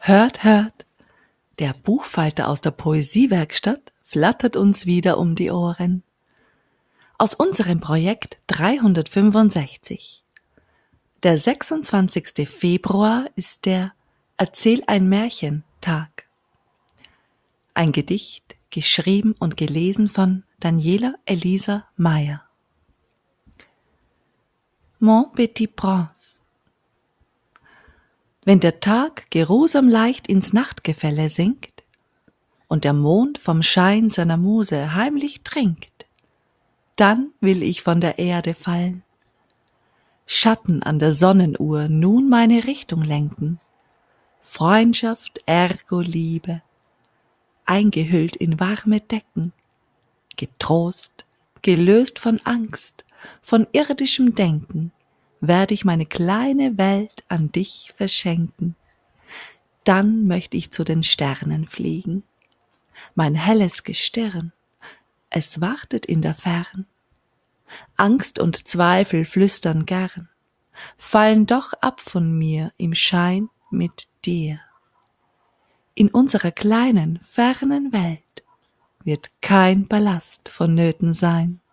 Hört, hört, der Buchfalter aus der Poesiewerkstatt flattert uns wieder um die Ohren. Aus unserem Projekt 365. Der 26. Februar ist der Erzähl ein Märchen-Tag. Ein Gedicht, geschrieben und gelesen von Daniela Elisa Meyer. Mon Petit Prince. Wenn der Tag geruhsam leicht ins Nachtgefälle sinkt und der Mond vom Schein seiner Muse heimlich trinkt, dann will ich von der Erde fallen, Schatten an der Sonnenuhr nun meine Richtung lenken, Freundschaft ergo Liebe, eingehüllt in warme Decken, getrost, gelöst von Angst, von irdischem Denken, werde ich meine kleine Welt an dich verschenken. Dann möchte ich zu den Sternen fliegen. Mein helles Gestirn, es wartet in der Fern. Angst und Zweifel flüstern gern, fallen doch ab von mir im Schein mit dir. In unserer kleinen, fernen Welt wird kein Ballast vonnöten sein.